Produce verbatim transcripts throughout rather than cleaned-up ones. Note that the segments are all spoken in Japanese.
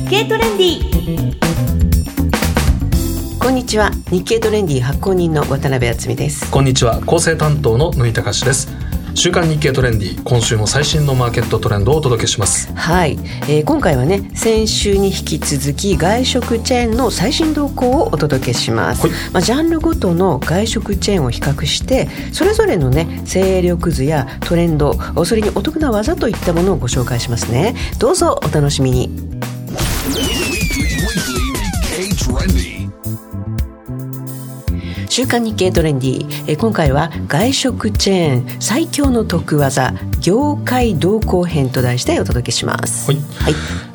経トレンディ。こんにちは、日経トレンディ発行人の渡辺敦美です。 こんにちは、構成担当の野井隆です。週刊日経トレンディ、今週も最新のマーケットトレンドをお届けします。 はい、えー、今回はね、先週に引き続き外食チェーンの最新動向をお届けします、はい。まあ、ジャンルごとの外食チェーンを比較してそれぞれのね勢力図やトレンド、それにお得な技といったものをご紹介しますね。どうぞお楽しみに。週刊日経トレンディ、え今回は外食チェーン最強の得技業界動向編と題してお届けします、 はいはい、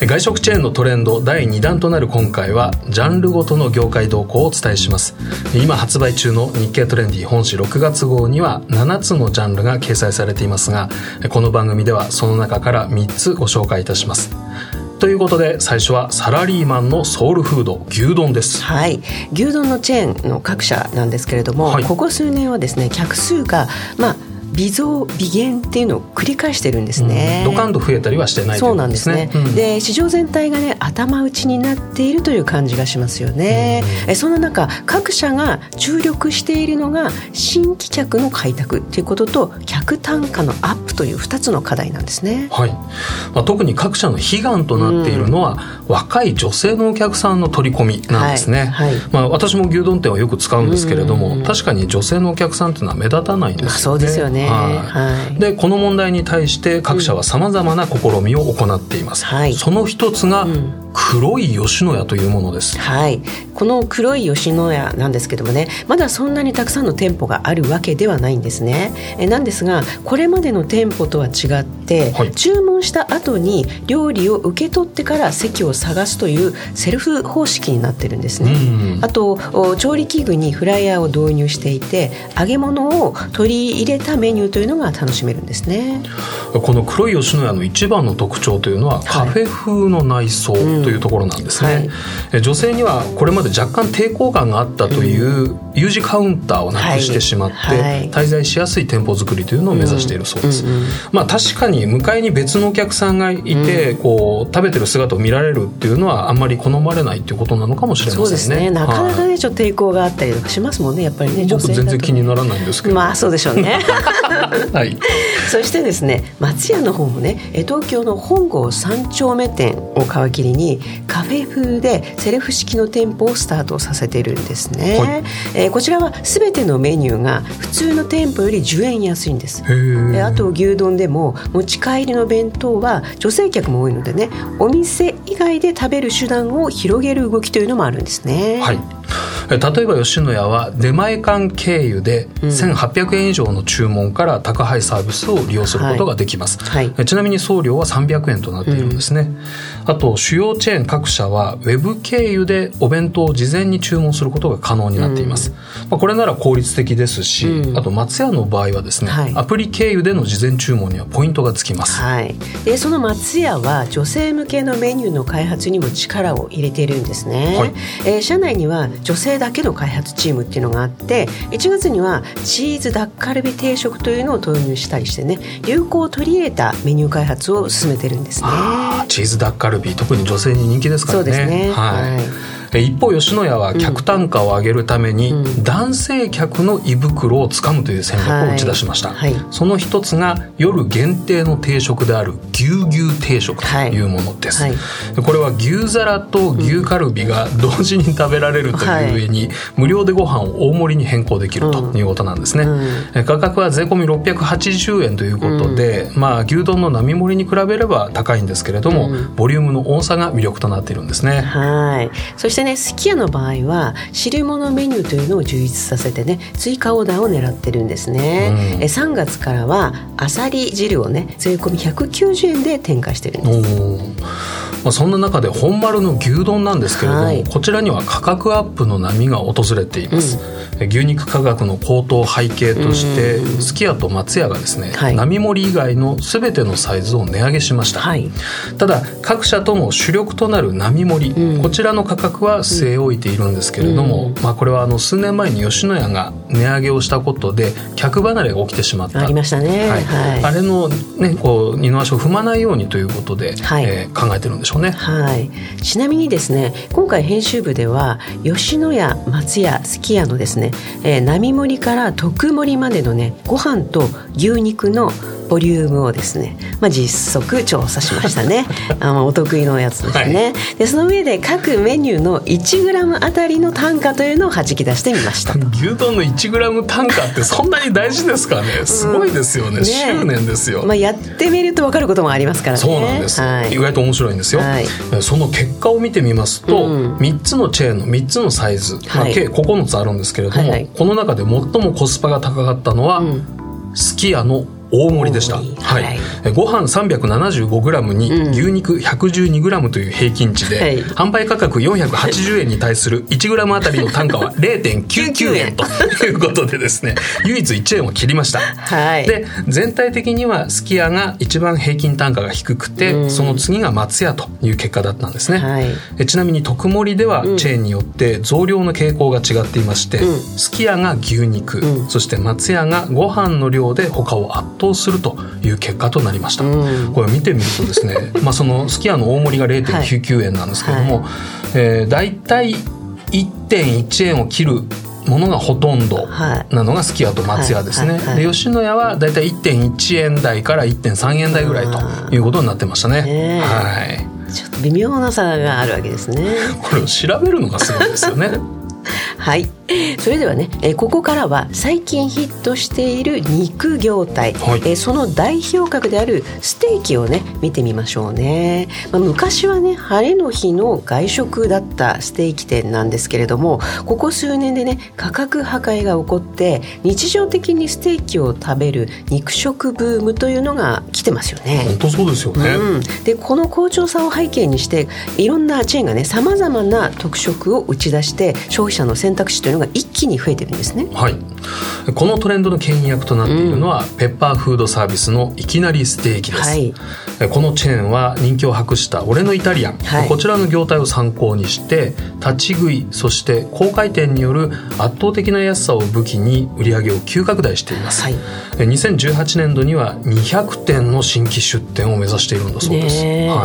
外食チェーンのトレンドだいにだんとなる今回はジャンルごとの業界動向をお伝えします。今発売中の日経トレンディ本誌ろくがつ号にはななつのジャンルが掲載されていますが、この番組ではその中からみっつご紹介いたします。ということで最初はサラリーマンのソウルフード、牛丼です。 はい、牛丼のチェーンの各社なんですけれども、はい、ここ数年はですね客数がまあ微増微減っていうのを繰り返してるんですね、 うん、ドカンと増えたりはしてないということですね。 そうなんですね、うん、で市場全体がね頭打ちになっているという感じがしますよね、うん、えその中各社が注力しているのが新規客の開拓ということと客単価のアップというふたつの課題なんですね。 はい、まあ、特に各社の悲願となっているのは、うん、若い女性のお客さんの取り込みなんですね、はいはい。まあ、私も牛丼店はよく使うんですけれども、うん、確かに女性のお客さんというのは目立たないんですよね、まあ、 そうですよね。 はいはい、でこの問題に対して各社はさまざまな試みを行っています、うんはい、その一つが、うん黒い吉野家というものです。 はい、この黒い吉野家なんですけどもね、まだそんなにたくさんの店舗があるわけではないんですね。えなんですがこれまでの店舗とは違って、はい、注文した後に料理を受け取ってから席を探すというセルフ方式になってるんですね。あと調理器具にフライヤーを導入していて揚げ物を取り入れたメニューというのが楽しめるんですね。 この黒い吉野家の一番の特徴というのは、はい、カフェ風の内装、うんというところなんですね、はい、女性にはこれまで若干抵抗感があったという U 字カウンターをなくしてしまって、はいはい、滞在しやすい店舗作りというのを目指しているそうです、うんうんうん。まあ、確かに向かいに別のお客さんがいて、うん、こう食べてる姿を見られるっていうのはあんまり好まれないということなのかもしれませんね。 そうですね、なかなかね、はい、ちょっと抵抗があったりとかしますもんね、やっぱりね。女性だと僕全然気にならないんですけど、 まあそうでしょうね、 はい、 そしてですね松屋の方もね東京の本郷三丁目店を皮切りにカフェ風でセルフ式の店舗をスタートさせているんですね、はい。えー、こちらは全てのメニューが普通の店舗よりじゅうえん安いんです。へあと牛丼でも持ち帰りの弁当は女性客も多いのでねお店以外で食べる手段を広げる動きというのもあるんですね。 はい、例えば吉野家は出前館経由でせんはっぴゃくえん以上の注文から宅配サービスを利用することができます、はいはい。ちなみに送料はさんびゃくえんとなっているんですね、うん、あと主要チェーン各社はウェブ経由でお弁当を事前に注文することが可能になっています、うんまあ、これなら効率的ですし、うん、あと松屋の場合はですね、はい、アプリ経由での事前注文にはポイントがつきます、 はい、でその松屋は女性向けのメニューの開発にも力を入れているんですね、はい。えー、社内には女性だけの開発チームっていうのがあっていちがつにはチーズダッカルビ定食というのを投入したりしてね流行を取り入れたメニュー開発を進めてるんですね。 あチーズダッカルビ特に女性に人気ですからね。 そうですね、はいはい。 一方吉野家は客単価を上げるために男性客の胃袋をつかむという戦略を打ち出しました、はいはい、その一つが夜限定の定食である牛牛定食というものです、はいはい、これは牛皿と牛カルビが同時に食べられるという上に、はい、無料でご飯を大盛りに変更できるということなんですね、うんうん、価格は税込みろっぴゃくはちじゅうえんということで、うんまあ、牛丼の並盛りに比べれば高いんですけれども、うん、ボリュームの多さが魅力となっているんですね。 はい。そしてねすき家の場合は汁物メニューというのを充実させてね追加オーダーを狙ってるんですね、うん、えさんがつからはあさり汁をね税込みひゃくきゅうじゅうえんで展開してるんです。 お、まあ、そんな中で本丸の牛丼なんですけれども、はい、こちらには価格アップの波が訪れています、うん、牛肉価格の高騰背景としてすき家と松屋がですね、はい、並盛り以外の全てのサイズを値上げしました、はい、ただ各社とも主力となる並盛り、うん、こちらの価格は据え置いているんですけれども、うんまあ、これはあの数年前に吉野家が値上げをしたことで客離れが起きてしまったありましたね、 はいはい、あれの、ね、こう二の足を踏まないようにということで、はいえー、考えてるんでしょうしょうね。 はい、ちなみにですね、今回編集部では吉野家、松屋、すき家のですね、えー、並盛から特盛までのね、ご飯と牛肉のボリュームをですね、まあ、実測調査しましたねあのお得意のやつですね、はい、でその上で各メニューの いちグラム あたりの単価というのを弾き出してみました。 牛丼の いちグラム 単価ってそんなに大事ですかね。すごいですよね、うん、ね、執念ですよ、 まあ、やってみると分かることもありますからね。 そうなんです、はい、意外と面白いんですよ、はい、その結果を見てみますと、うん、みっつのチェーンのみっつのサイズ、まあ、計ここのつあるんですけれども、はいはい、この中で最もコスパが高かったのは、うん、すき家の大盛りでした、はいはい、ご飯 さんびゃくななじゅうごグラム に牛肉 ひゃくじゅうにグラム という平均値で、うん、はい、販売価格よんひゃくはちじゅうえんに対する いちグラム あたりの単価は れいてんきゅうきゅうえんということでですね、唯一いちえんを切りました、はい、で全体的にはすき家が一番平均単価が低くて、うん、その次が松屋という結果だったんですね、はい、えちなみに特盛ではチェーンによって増量の傾向が違っていまして、すき家が牛肉、うん、そして松屋がご飯の量で他を圧倒するという結果となりました、うん、これ見てみるとですねまあそのすき家の大盛りが れいてんきゅうきゅうえんなんですけれども、はい、えー、だいたい いってんいちえんを切るものがほとんどなのがすき家と松屋ですね、はいはいはい、で吉野家はだいたい いってんいちえん台から いってんさんえん台ぐらいということになってましたね、ね、はい、 ちょっと微妙な差があるわけですね。 これを調べるのがすごいですよねはい、それではね、えー、ここからは最近ヒットしている肉業態、はい、えー、その代表格であるステーキをね見てみましょうね、まあ、昔はね晴れの日の外食だったステーキ店なんですけれども、ここ数年でね価格破壊が起こって日常的にステーキを食べる肉食ブームというのが来てますよね。 本当そうですよね、 うん、でこの好調さを背景にしていろんなチェーンがねさまざまな特色を打ち出して消費者の選択肢というのが一気に増えてるんですね、 はい、このトレンドの牽引役となっているのは、うん、ペッパーフードサービスのいきなりステーキです、はい、このチェーンは人気を博した俺のイタリアン、はい、こちらの業態を参考にして立ち食いそして高回転による圧倒的な安さを武器に売り上げを急拡大しています、はい、にせんじゅうはちねんどにはにひゃくてんの新規出店を目指しているんだそうです、はい、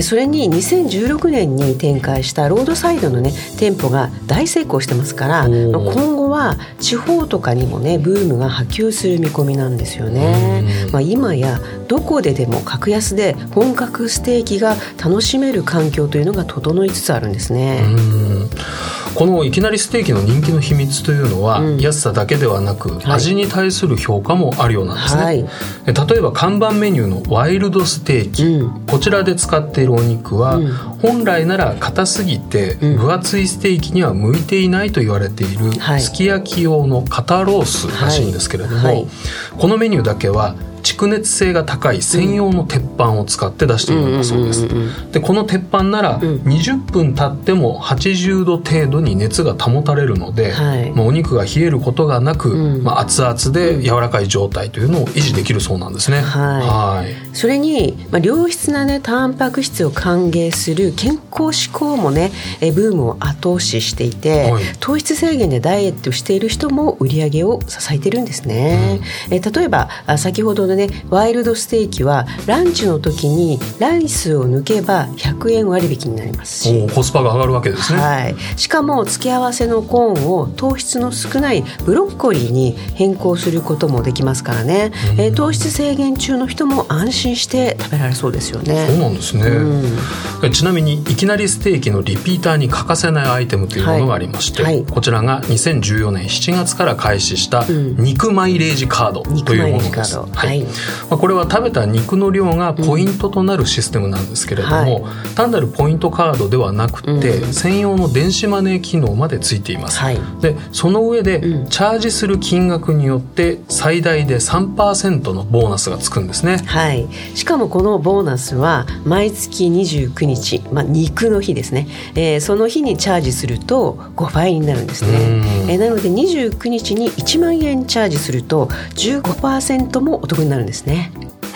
それににせんじゅうろくねんに展開したロードサイドの、ね、店舗が大成功してますから、今後は地方とかにもねブームが波及する見込みなんですよね、まあ、今やどこででも格安で本格ステーキが楽しめる環境というのが整いつつあるんですね。 うん、このいきなりステーキの人気の秘密というのは、うん、安さだけではなく、はい、味に対する評価もあるようなんですね、はい、例えば看板メニューのワイルドステーキ、うん、こちらで使っているお肉は、うん、本来なら硬すぎて分厚いステーキには向いていないと言われている、はい、すき焼き用の肩ロースらしいんですけれども、はいはい、このメニューだけは蓄熱性が高い専用の鉄板を使って出しているんだそうです。でこの鉄板ならにじゅっぷん経ってもはちじゅうど程度に熱が保たれるので、はい、まあ、お肉が冷えることがなく、うん、まあ、熱々で柔らかい状態というのを維持できるそうなんですね、はいはい、 それに、まあ、良質な、ね、タンパク質を歓迎する健康志向もねえブームを後押ししていて、はい、糖質制限でダイエットしている人も売り上げを支えてるんですね、うん、え例えば先ほどのねワイルドステーキはランチの時にライスを抜けばひゃくえん割引になりますし、 コスパが上がるわけですね、 はい、しかも付け合わせのコーンを糖質の少ないブロッコリーに変更することもできますからね、うん、え糖質制限中の人も安心して食べられそうですよね。 そうなんですね、うん、ちなみにいきなりステーキのリピーターに欠かせないアイテムというものがありまして、はいはい、こちらがにせんじゅうよねんしちがつから開始した肉マイレージカードというものです、うん、はい、まあ、これは食べた肉の量がポイントとなるシステムなんですけれども、うん、はい、単なるポイントカードではなくて、うん、専用の電子マネー機能までついています、はい、でその上で、うん、チャージする金額によって最大で さんパーセント のボーナスがつくんですね、はい、 しかもこのボーナスは毎月にじゅうくにち、まあ、肉の日ですね、えー、その日にチャージするとごばいになるんですね、えー、なのでにじゅうくにちにいちまんえんチャージすると じゅうごパーセント もお得になるんですね。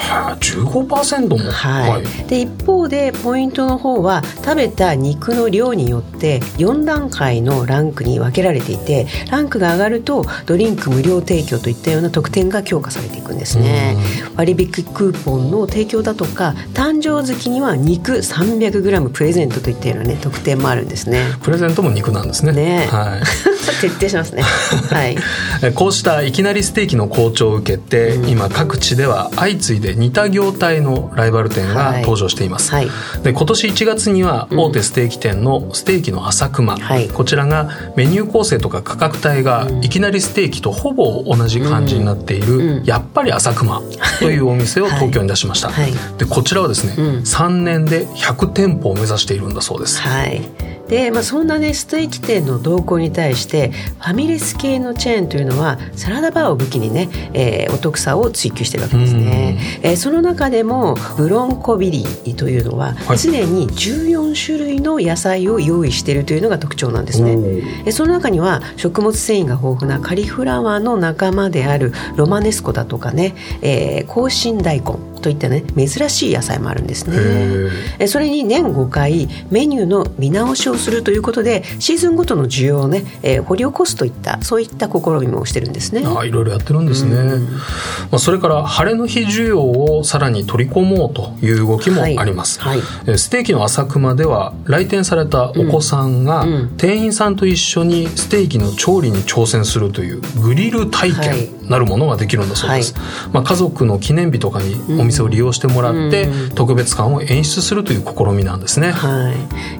じゅうごパーセント も、 はいはい、で一方でポイントの方は食べた肉の量によってよん段階のランクに分けられていて、ランクが上がるとドリンク無料提供といったような特典が強化されていくんですね。割引クーポンの提供だとか、誕生月には肉 さんびゃくグラム プレゼントといったような、ね、特典もあるんですね。 プレゼントも肉なんですね。 ね、 はい、 徹底しますね、はい、 こうしたいきなりステーキの好調を受けて、うん、今各地では相次いで似た業態のライバル店が登場しています、はいはい、で今年いちがつには大手ステーキ店のステーキの朝熊、うん、こちらがメニュー構成とか価格帯がいきなりステーキとほぼ同じ感じになっている、うん、やっぱり朝熊というお店を東京に出しました、はいはい、でこちらはですね、うん、さんねんでひゃく店舗を目指しているんだそうです。 はいでまあ、そんな、ね、ステーキ店の動向に対してファミレス系のチェーンというのはサラダバーを武器に、ねえー、お得さを追求しているわけですね、えー、その中でもブロンコビリーというのは、はい、常にじゅうよんしゅるいの野菜を用意しているというのが特徴なんですね。えー、その中には食物繊維が豊富なカリフラワーの仲間であるロマネスコだとかね、えー、紅芯大根といった、ね、珍しい野菜もあるんですね。えそれに年ごかいメニューの見直しをするということでシーズンごとの需要を、ねえー、掘り起こすといったそういった試みもしてるんですね。 あいろいろやってるんですね、うんまあ、それから晴れの日需要をさらに取り込もうという動きもあります、はいはい、ステーキの朝熊では来店されたお子さんが、うんうん、店員さんと一緒にステーキの調理に挑戦するというグリル体験なるものができるんだそうです、はいまあ、家族の記念日とかにお店を利用してもらって、うん、特別感を演出するという試みなんですね、 はい、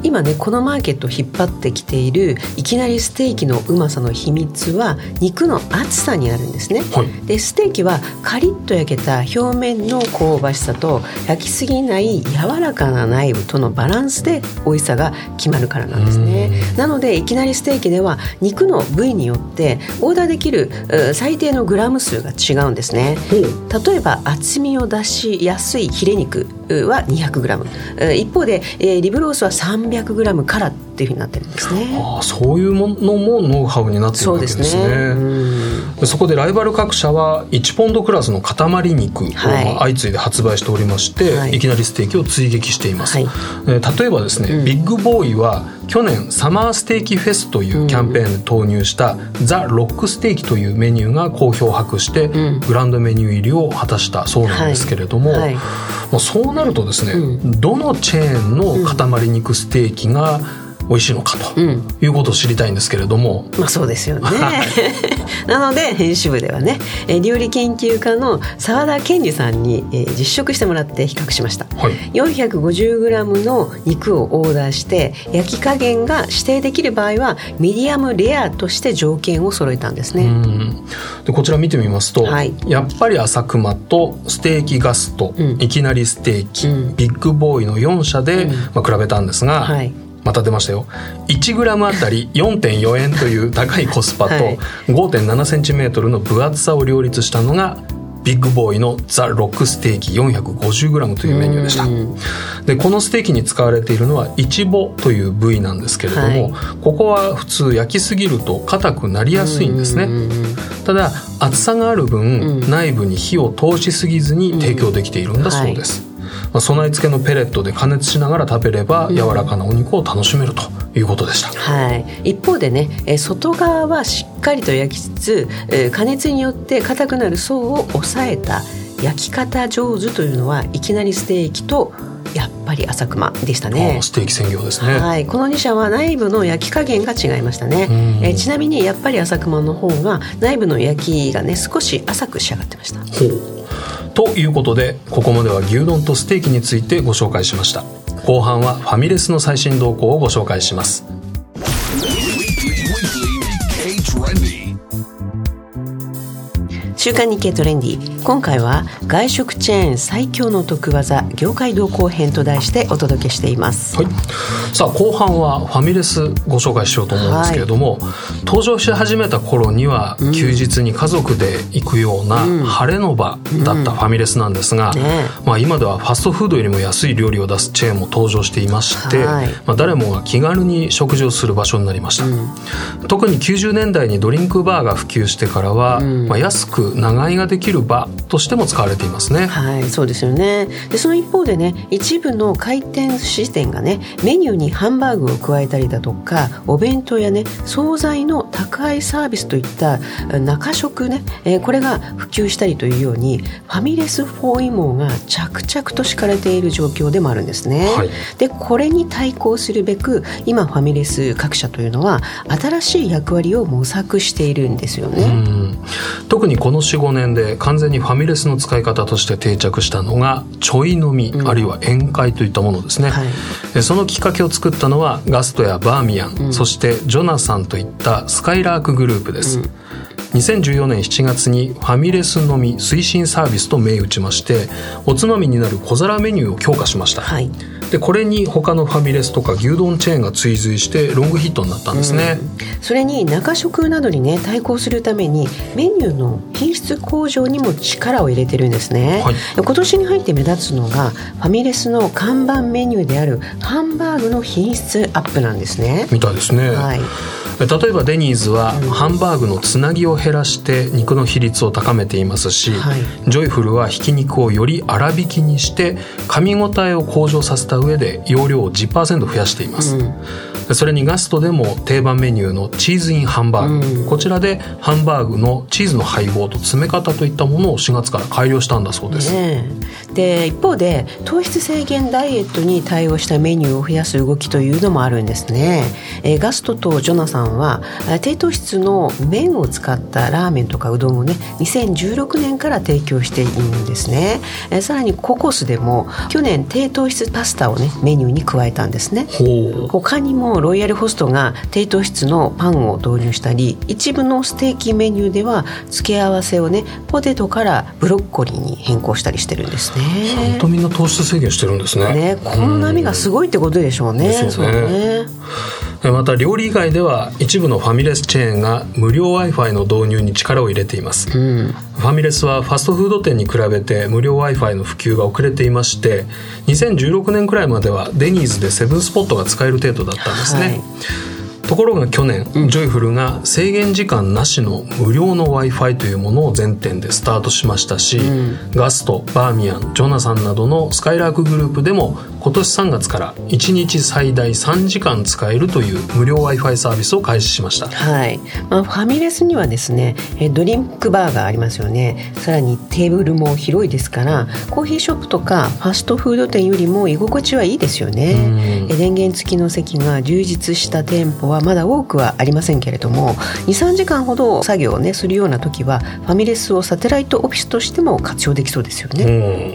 今ねこのマーケットを引っ張ってきているいきなりステーキのうまさの秘密は肉の厚さにあるんですね、はい、でステーキはカリッと焼けた表面の香ばしさと焼きすぎない柔らかな内部とのバランスで美味しさが決まるからなんですね。なのでいきなりステーキでは肉の部位によってオーダーできる最低のグラム数が違うんですね。例えば厚みを出しやすいヒレ肉は にひゃくグラム、 一方でリブロースは さんびゃくグラム からっていうふうになってるんですね。 あそういうものもノウハウになっているわけですね。そうですね。うん、そこでライバル各社はいちポンドクラスの塊肉を相次いで発売しておりまして、はい、いきなりステーキを追撃しています、はい、例えばですね、うん、ビッグボーイは去年サマーステーキフェスというキャンペーンで投入した、うん、ザ・ロックステーキというメニューが好評を博して、うん、グランドメニュー入りを果たしたそうなんですけれども、はいはい、もうそうなるとですね、うん、どのチェーンの塊肉ステーキが美味しいのかということを知りたいんですけれども、 うん、まあそうですよねなので編集部ではね料理研究家の澤田健二さんに実食してもらって比較しました、はい、よんひゃくごじゅうグラム の肉をオーダーして焼き加減が指定できる場合はミディアムレアとして条件を揃えたんですね。 うんでこちら見てみますと、はい、やっぱり朝熊とステーキガスト、うん、いきなりステーキ、うん、ビッグボーイのよん社で、うんまあ、比べたんですが、はいまた出ましたよ。いちグラム あたり よんてんよんえんという高いコスパと ごてんななセンチメートル の分厚さを両立したのがビッグボーイのザ・ロックステーキ よんひゃくごじゅうグラム というメニューでした。でこのステーキに使われているのはイチボという部位なんですけれども、はい、ここは普通焼きすぎると硬くなりやすいんですね。ただ厚さがある分、内部に火を通しすぎずに提供できているんだそうです、はいまあ、備え付けのペレットで加熱しながら食べれば柔らかなお肉を楽しめるということでした、うんはい、一方でね外側はしっかりと焼きつつ加熱によって硬くなる層を抑えた焼き方上手というのはいきなりステーキとやっぱり朝熊でしたね。 ステーキ専業ですね、 はい、このに社は内部の焼き加減が違いましたね。えちなみにやっぱり朝熊の方が内部の焼きがね少し浅く仕上がってました。 ほうということでここまでは牛丼とステーキについてご紹介しました。後半はファミレスの最新動向をご紹介します。 週刊日経トレンディ、今回は外食チェーン最強の得技業界動向編と題してお届けしています、 はい、さあ後半はファミレスご紹介しようと思うんですけれども、はい、登場し始めた頃には休日に家族で行くような晴れの場だったファミレスなんですが、うんうんねまあ、今ではファストフードよりも安い料理を出すチェーンも登場していまして、はいまあ、誰もが気軽に食事をする場所になりました、うん、特にきゅうじゅうねんだいにドリンクバーが普及してからは、うんまあ、安く長居ができる場としても使われていますね。 はい、そうですよね。でその一方でね、一部の回転寿司店がね、メニューにハンバーグを加えたりだとか、お弁当やね、惣菜の宅配サービスといった中食ね、えー、これが普及したりというように、ファミレス包囲網が着々と敷かれている状況でもあるんですね。はい、でこれに対抗するべく、今ファミレス各社というのは新しい役割を模索しているんですよね。うん、 特にこの よん,ご 年で完全にファミレスの使い方として定着したのがちょい飲み、うん、あるいは宴会といったものですね。はい、そのきっかけを作ったのはガストやバーミヤン、うん、そしてジョナサンといったスカイラークグループです。うん、にせんじゅうよねんしちがつにファミレス飲み推進サービスと銘打ちまして、おつまみになる小皿メニューを強化しました。はい、でこれに他のファミレスとか牛丼チェーンが追随してロングヒットになったんですね。 うん、それに中食などにね対抗するためにメニューの品質向上にも力を入れてるんですね。はい、今年に入って目立つのがファミレスの看板メニューであるハンバーグの品質アップなんですね。 みたいですね。はい、例えばデニーズはハンバーグのつなぎを減らして肉の比率を高めていますし、はい、ジョイフルはひき肉をより粗挽きにして噛み応えを向上させた上で容量を じゅっパーセント 増やしています。うん、それにガストでも定番メニューのチーズインハンバーグ、うん、こちらでハンバーグのチーズの配合と詰め方といったものをしがつから改良したんだそうです。 ね、で一方で糖質制限ダイエットに対応したメニューを増やす動きというのもあるんですね。えー、ガストとジョナサンは低糖質の麺を使ったラーメンとかうどんをねにせんじゅうろくねんから提供しているんですね。えー、さらにココスでも去年低糖質パスタをねメニューに加えたんですね。他にもロイヤルホストが低糖質のパンを導入したり、一部のステーキメニューでは付け合わせをねポテトからブロッコリーに変更したりしてるんですね。 ちゃんとみんな糖質制限してるんですね。 ね、この波がすごいってことでしょうね。 ですよね。そうね。また料理以外では一部のファミレスチェーンが無料 Wi-Fi の導入に力を入れています。うん、ファミレスはファストフード店に比べて無料 Wi-Fi の普及が遅れていまして、にせんじゅうろくねんくらいまではデニーズでセブンスポットが使える程度だったんですね。はい、ところが去年、うん、ジョイフルが制限時間なしの無料の Wi-Fi というものを全店でスタートしましたし、うん、ガスト、バーミヤン、ジョナサンなどのスカイラークグループでも今年さんがつからいちにち最大さんじかん使えるという無料 Wi-Fi サービスを開始しました。 はい、まあ、ファミレスにはですねドリンクバーがありますよね。さらにテーブルも広いですから、コーヒーショップとかファストフード店よりも居心地はいいですよね。電源付きの席が充実した店舗はまだ多くはありませんけれども、 にさんじかんほど作業を、ね、するような時はファミレスをサテライトオフィスとしても活用できそうですよね。うん、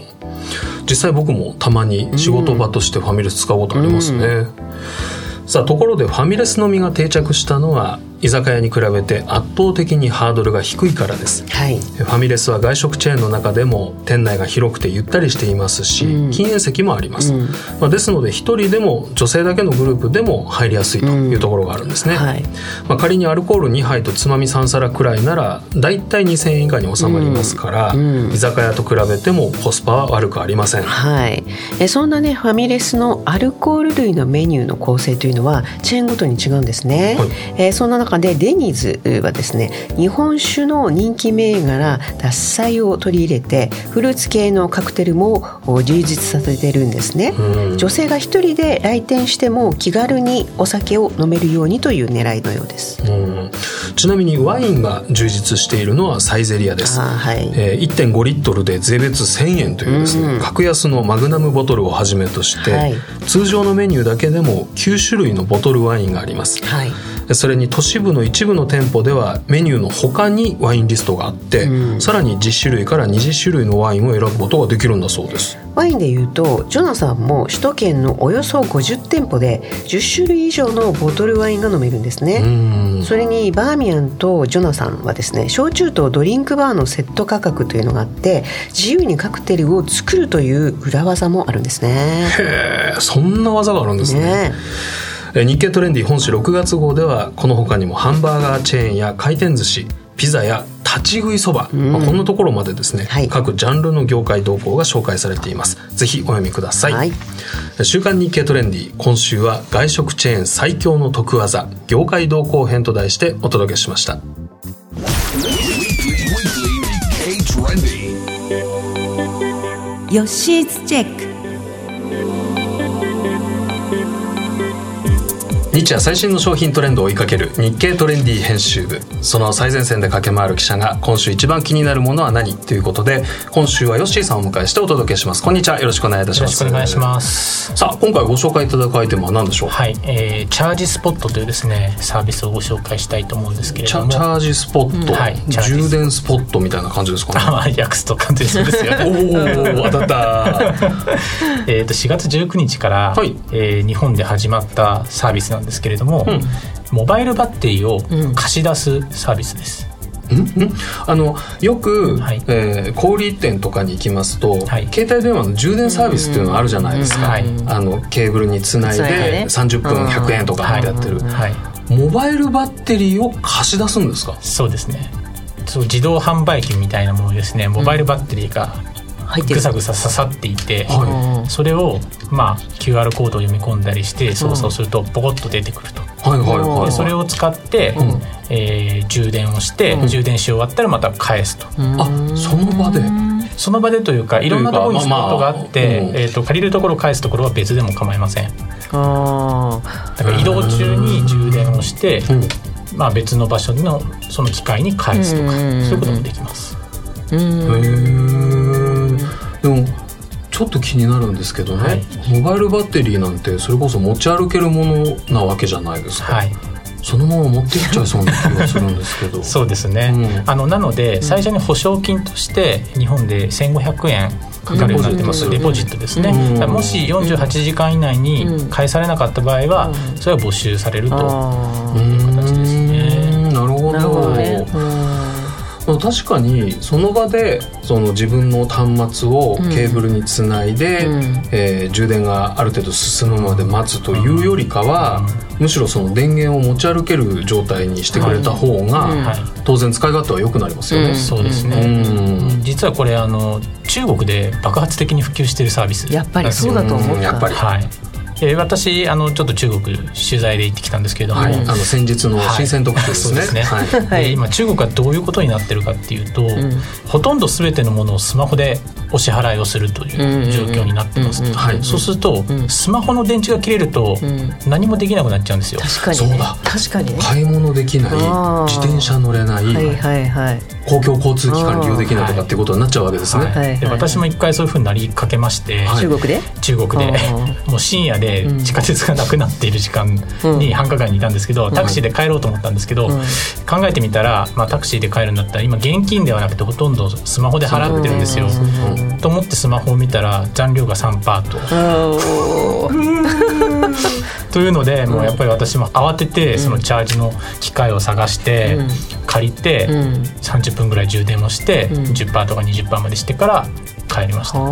実際僕もたまに仕事場としてファミレス使うことありますね。うんうん、さあところでファミレス飲みが定着したのは居酒屋に比べて圧倒的にハードルが低いからです。はい、ファミレスは外食チェーンの中でも店内が広くてゆったりしていますし、うん、禁煙席もあります。うん、まあ、ですので一人でも女性だけのグループでも入りやすいというところがあるんですね。うん、はい、まあ、仮にアルコールにはいとつまみさんさらくらいならだいたいにせんえん以下に収まりますから、うんうん、居酒屋と比べてもコスパは悪くありません。 はい、えそんなねファミレスのアルコール類のメニューの構成というのはチェーンごとに違うんですね。はい、えー、そんな中でデニーズはですね日本酒の人気銘柄獺祭を取り入れてフルーツ系のカクテルも充実させてるんですね。うん、女性が一人で来店しても気軽にお酒を飲めるようにという狙いのようです。 うん、ちなみにワインが充実しているのはサイゼリヤです。あ、はい、えー、いってんごリットルで税別せんえんというですね、うん、格安のマグナムボトルをはじめとして、はい、通常のメニューだけでもきゅうしゅるいのボトルワインがあります。はい、それに都市部の一部の店舗ではメニューの他にワインリストがあって、うん、さらにじゅっしゅるいからにじゅっしゅるいのワインを選ぶことができるんだそうです。 ワインでいうとジョナサンも首都圏のおよそごじゅってんぽでじゅっしゅるい以上のボトルワインが飲めるんですね。うん、それにバーミヤンとジョナサンはですね焼酎とドリンクバーのセット価格というのがあって自由にカクテルを作るという裏技もあるんですね。 へー、そんな技があるんですね。ね、日経トレンディ本誌ろくがつ号ではこの他にもハンバーガーチェーンや回転寿司、ピザや立ち食いそば、うん、まあ、こんなところまでですね、はい、各ジャンルの業界動向が紹介されています。ぜひお読みください。はい、週刊日経トレンディ、今週は外食チェーン最強の得技業界動向編と題してお届けしました。 ヨッシーズチェック。 日夜最新の商品トレンドを追いかける日経トレンディ編集部、その最前線で駆け回る記者が今週一番気になるものは何ということで、今週はヨッシーさんをお迎えしてお届けします。こんにちは、よろしくお願いいたします。 よろしくお願いします。 さあ、今回ご紹介いただくアイテムは何でしょう。 はい、えー、チャージスポットというですねサービスをご紹介したいと思うんですけれども、 チャ、チャージスポット、うん、はい、充電スポットみたいな感じですかね。 あ、訳すと感じですよね。 おお、当たったえとしがつじゅうくにちから、はい、えー、日本で始まったサービスなんですけれども、うん、モバイルバッテリーを貸し出すサービスです。 うんうん、あのよく、はい、えー、小売店とかに行きますと、はい、携帯電話の充電サービスっていうのがあるじゃないですか、はい、あのケーブルにつないでさんじゅっぷんひゃくえんとかってやってる、はいはい、モバイルバッテリーを貸し出すんですか。 そうですね。そう、自動販売機みたいなものですね。モバイルバッテリーがぐさぐさ刺さっていて、はい、それを、まあ、キューアール コードを読み込んだりして操作をするとポコッと出てくると、はいはいはいはい、でそれを使って、うん、えー、充電をして、うん、充電し終わったらまた返すと。 あ、その場でその場でというか、いろんなところにスポットがあって、まあまあ、えーと、借りるところ返すところは別でも構いません。あ、だから移動中に充電をして、うん、まあ、別の場所のその機械に返すとか、そういうこともできます。 うん、へー、でもちょっと気になるんですけどね、はい、モバイルバッテリーなんてそれこそ持ち歩けるものなわけじゃないですか、はい、そのまま持っていっちゃいそうな気がするんですけどそうですね、うん、あのなので最初に保証金として日本でせんごひゃくえんかかるようになってます。デポジットですね、うん、もしよんじゅうはちじかん以内に返されなかった場合はそれは没収されるという形ですね。 なるほど、なるほどね。確かにその場でその自分の端末をケーブルにつないで、うん、えー、充電がある程度進むまで待つというよりかは、うん、むしろその電源を持ち歩ける状態にしてくれた方が、はいはい、当然使い勝手は良くなりますよね、うん、 そうですね、うん、実はこれあの中国で爆発的に普及しているサービス。 やっぱりそうだと思った、うん、 やっぱり、 はい、えー、私あのちょっと中国取材で行ってきたんですけれども、はい、 あの先日の新鮮特集ですね、はい、そうですね、はい、 で今中国はどういうことになってるかっていうと、うん、ほとんど全てのものをスマホでお支払いをするという状況になってます、うんうんうん、はい、そうすると、うん、スマホの電池が切れると、うん、何もできなくなっちゃうんですよ。 確かに、ね、 そうだ、 確かにね、 買い物できない、自転車乗れない、はいはいはい、公共交通機関利用できないとかっていうことになっちゃうわけですね、はいはいはい、 で私も一回そういうふうになりかけまして、 はい、中国で中国でもう深夜で地下鉄がなくなっている時間に繁華街にいたんですけど、タクシーで帰ろうと思ったんですけど、うん、考えてみたら、まあ、タクシーで帰るんだったら今現金ではなくてほとんどスマホで払ってるんですよ、うん、と思ってスマホを見たら残量が さんパーセント というので、もうやっぱり私も慌ててそのチャージの機械を探して借りてさんじゅっぷんぐらい充電をして じゅっパーセント とか にじゅっパーセント までしてから帰りました。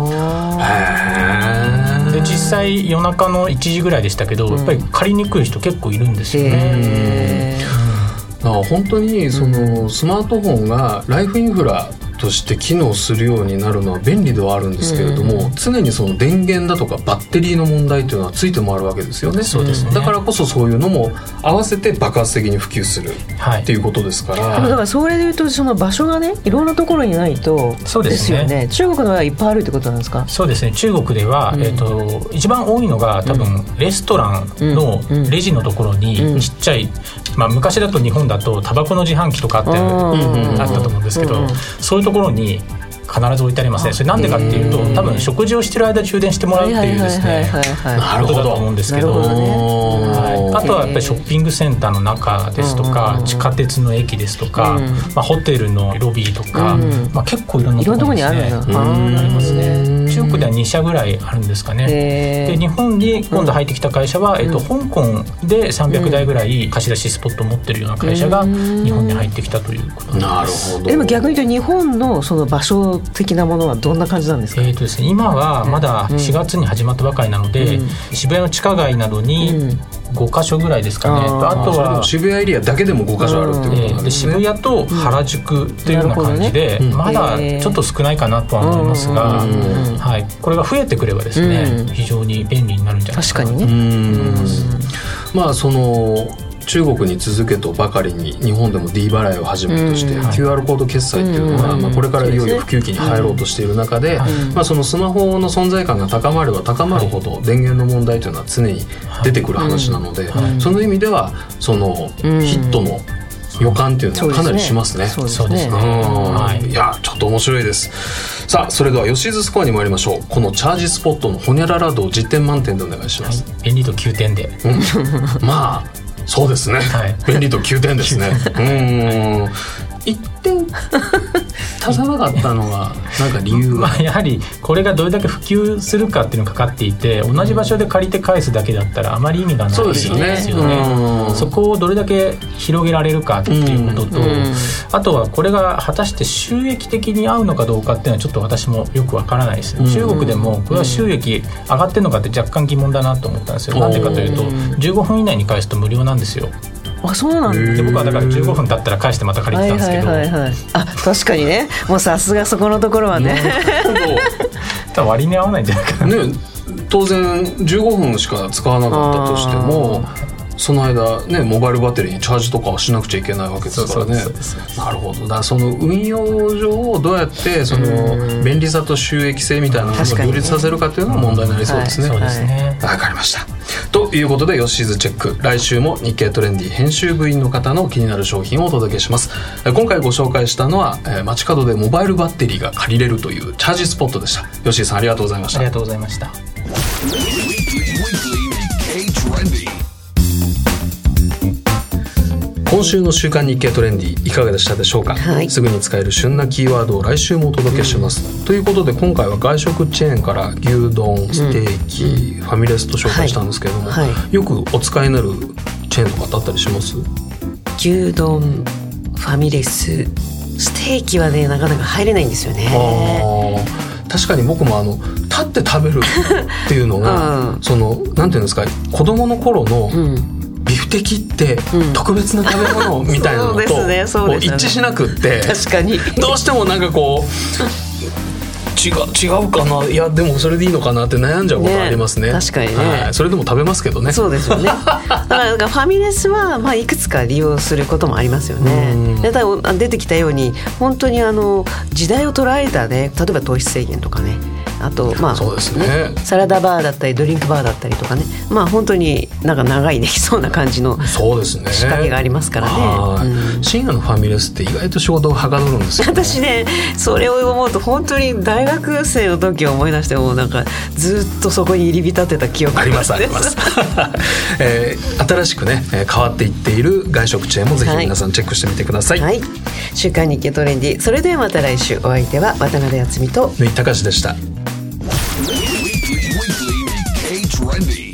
で実際夜中のいちじぐらいでしたけど、やっぱり借りにくい人結構いるんですよね。 だから本当にそのスマートフォンがライフインフラとして機能するようになるのは便利ではあるんですけれども、うん、常にその電源だとかバッテリーの問題というのはついてもあるわけですよね。 そうですね。 だからこそそういうのも合わせて爆発的に普及する、はい、っていうことですから。 でもだからそれでいうとその場所がねいろんなところにないと。そうですね。ですよね。中国の場合はいっぱいあるってことなんですか。 そうですね。中国では、うんえー、と一番多いのが多分、うん、レストランのレジのところにちっちゃい、うんまあ、昔だと日本だとタバコの自販機とかあった、うん、あったと思うんですけど、うん、そういうところに必ず置いてありますね。それなんでかっていうと、多分食事をしてる間充電してもらうっていうですねことだと思うんですけど、はい、あとはやっぱりショッピングセンターの中ですとか地下鉄の駅ですとか、うんまあ、ホテルのロビーとか、うんまあ、結構いろんなところに、ね、 いろんなところにあるんだありますね。中国ではに社ぐらいあるんですかね。で日本に今度入ってきた会社は、うんえっと、香港でさんびゃくだいぐらい貸し出しスポットを持ってるような会社が日本に入ってきたということです。 なるほど。 でも逆に言うと日本のその場所的なものはどんな感じなんですか。 えーとですね、今はまだしがつに始まったばかりなので、うん、渋谷の地下街などにごかしょぐらいですかね、うん、あとは渋谷エリアだけでもごかしょあるってことなんですね、 えー、で渋谷と原宿というような感じで、うんね、まだちょっと少ないかなとは思いますが、うんはい、これが増えてくればですね、うん、非常に便利になるんじゃないかな。 確かにね。 うんまあその中国に続けとばかりに日本でも D 払いをはじめとして、うん、キューアール コード決済っていうのが、うんまあ、これからいよいよ普及期に入ろうとしている中で、うんまあ、そのスマホの存在感が高まれば高まるほど電源の問題というのは常に出てくる話なので、はいうん、その意味ではそのヒットの予感っていうのはかなりしますね。 そうですね。 いやちょっと面白いです。さあそれでは吉津スコアに参りましょう。このチャージスポットのホニャララ度をじってん満点でお願いします。 はい、便利度きゅうてんで、 うん、まあそうですね、はい、便利度きゅうてんですね。うーんいってん足さなかったのはなんか理由は、 まあ、やはりこれがどれだけ普及するかっていうのがかかっていて、同じ場所で借りて返すだけだったらあまり意味がないですよね。 そうですよね。そこをどれだけ広げられるかっていうことと、あとはこれが果たして収益的に合うのかどうかっていうのはちょっと私もよくわからないです。中国でもこれは収益上がってるのかって若干疑問だなと思ったんですよ。なんでかというとじゅうごふん以内に返すと無料なんですよ。 あ、そうなんだ。 で僕はだからじゅうごふん経ったら返してまた借りてたんですけど、 はいはいはいはい、あ確かにね、もうさすがそこのところはね多分割に合わないんじゃないかな、 ね、当然じゅうごふんしか使わなかったとしてもその間ねモバイルバッテリーにチャージとかはしなくちゃいけないわけですからね。なるほど。だからその運用上どうやってその便利さと収益性みたいなものを両立させるかというのが問題になりそうですね。 そうですね。 わかりました。ということで吉津チェック、来週も日経トレンディ編集部員の方の気になる商品をお届けします。今回ご紹介したのは街角でモバイルバッテリーが借りれるというチャージスポットでした。吉津さんありがとうございました。 ありがとうございました。 今週の週刊日経トレンディいかがでしたでしょうか、はい、すぐに使える旬なキーワードを来週もお届けします、うん、ということで今回は外食チェーンから牛丼、ステーキ、うん、ファミレスと紹介したんですけれども、はいはい、よくお使いになるチェーンとかってあったりします？ 牛丼、ファミレス、ステーキはねなかなか入れないんですよね。 あ確かに僕もあの立って食べるっていうのが、うん、そのなんていうんですか子供の頃の、うんビフテキって特別な食べ物みたいなのと一致しなくって確かにどうしてもなんかこう違う、違うかな、いやでもそれでいいのかなって悩んじゃうことありますね。 ね確かにね、 はい、それでも食べますけどね。 そうですよね。だからファミレスはまあいくつか利用することもありますよね。で出てきたように本当にあの時代を捉えたね、例えば糖質制限とかね、あとまあそうですね、 サラダバーだったりドリンクバーだったりとかね、まあ本当になんか長いできそうな感じのそうですね仕掛けがありますからね。 うん、深夜のファミレスって意外と仕事がはかどるんですよ、ね、 私ねそれを思うと本当に大学生の時を思い出してもなんかずっとそこに入り浸ってた記憶がありますあります、えー、新しくね変わっていっている外食チェーンもぜひ皆さんチェックしてみてください。 はい、週刊日経トレンディ、それではまた来週。お相手は渡辺敦美と縫井隆でした。 Weekly, weekly, weekly K Trendy.